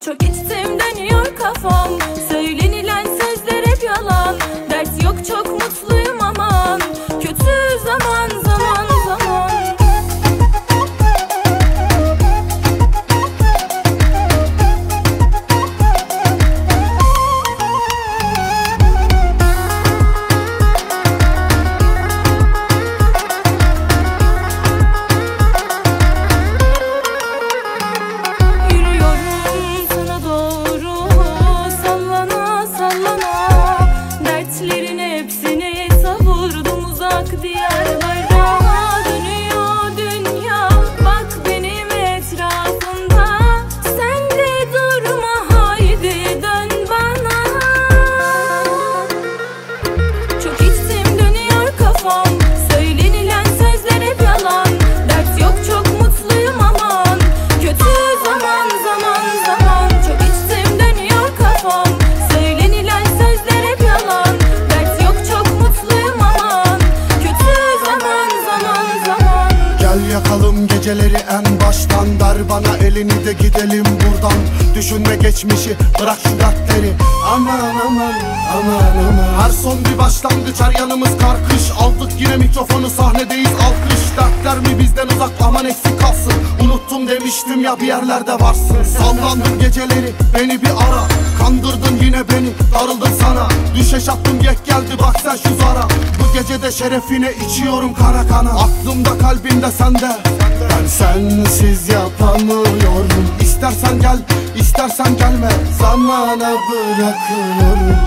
Çok içtim dönüyor kafam, söylenilen sözler hep yalan. Dert yok çok mutluyum aman, kötü zaman zaman zaman. Dertlerin hepsini savurdum uzak diyarlara. Dönüyor dünya bak benim etrafımda, sen de durma haydi dön bana. Çok içtim dönüyor kafam, söylenilen sözler hep yalan. Dert yok çok mutluyum aman, kötü zaman zaman zaman. Çok içtim dönüyor kafam, söylenilen sözler hep yalan. Gel yakalım geceleri en baştan, ver bana elini de gidelim buradan. Düşünme geçmişi, bırak şu dertleri. Aman aman aman aman. Her son bir başlangıç, her yanımız karkış. Aldık yine mikrofonu, sahnedeyiz alkış. Dertler mi bizden uzak, aman eksik kalsın. Unuttum demiştim ya, bir yerlerde varsın. Sallandım geceleri, beni bir ara. Kandırdın yine beni, darıldım sana. Düşeş attım yek geldi bak sen şu zara. Bu gecede şerefine içiyorum kana kana. Aklımda kalbimde sende, ben sensiz yapamıyorum. İstersen gel, istersen gelme, zamana bırakıyorum.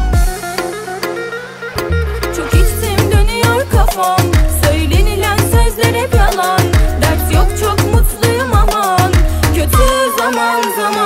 Çok içtim dönüyor kafam, söylenilen sözler hep yalan. Dert yok çok mutluyum aman, kötü zaman zaman.